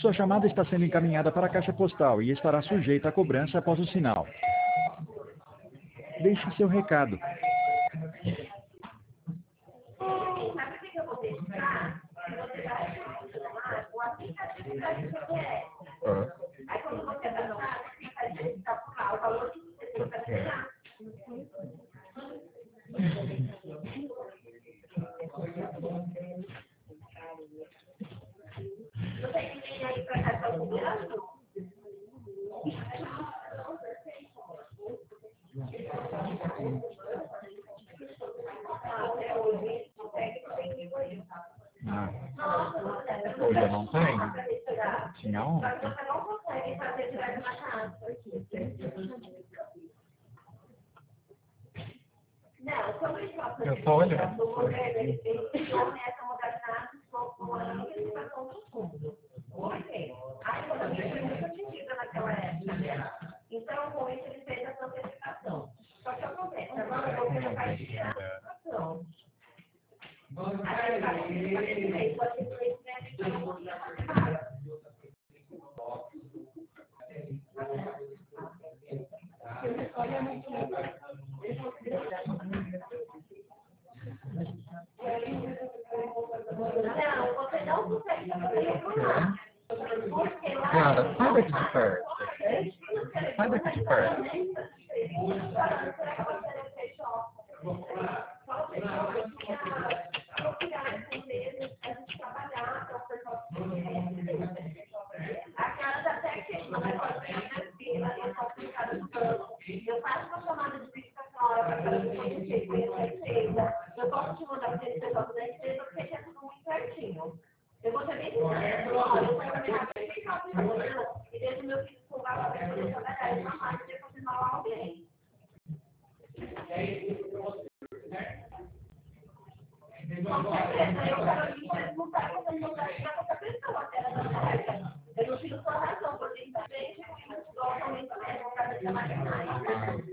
Sua chamada está sendo encaminhada para a caixa postal e estará sujeita a cobrança após o sinal. Deixe seu recado. Sabe o que eu vou deixar? Você vai o aplicativo da GPS. Aí quando você baixar, vai digitar por lá o valor que você tem para pegar. Você que vem aí para cá calculando? Hoje não tem? Tinha ontem. Você não consegue fazer direto na casa. Não, quando eles passam Eu tô olhando. eles criam essa modalidade com a antecipação do fundo. Ok. Aí quando a gente foi muito atingida naquela época. Então, com isso, ele fez essa antecipação. Só que acontece, agora você já vai tirar a antecipação. Aí vai fazer esse mês, pode ser que esse mês a gente não podia fazer mais. Não, você não consegue fazer por lá. Porque lá... Cara, sai daqui de perto. Sai daqui de perto. A cara tá certinho, eu faço uma chamada de verificação na hora para fazer a empresa. Eu posso te mandar para esse pessoal da empresa porque é tudo muito certinho. Eu vou ser bem sincera, eu vou trabalhar e desde o meu filho escolar para poder trabalhar na máquina e continuar alguém. Com certeza, eu quero me mudar para fazer mudar para outra pessoa, até na época. Eu não tiro sua razão, porque infelizmente eu gosto muito mesmo para deixar mais.